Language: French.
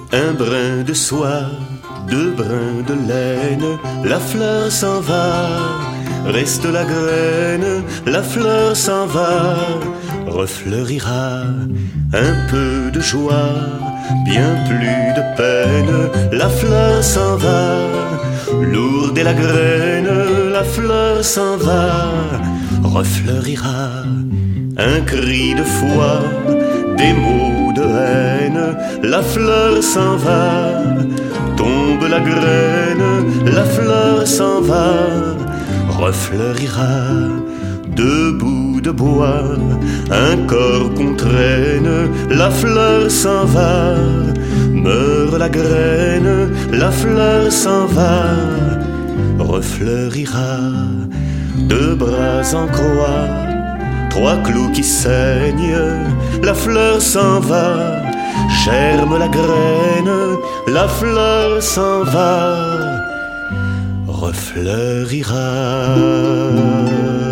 Un brin de soie, deux brins de laine, la fleur s'en va, reste la graine, la fleur s'en va, refleurira un peu de joie, bien plus de peine, la fleur s'en va, lourde est la graine, la fleur s'en va, refleurira un cri de foi, des mots de haine, la fleur s'en va, tombe la graine, la fleur s'en va, refleurira deux bouts de bois, un corps qu'on traîne, la fleur s'en va, meurt la graine, la fleur s'en va, refleurira deux bras en croix, trois clous qui saignent, la fleur s'en va, germe la graine, la fleur s'en va, refleurira.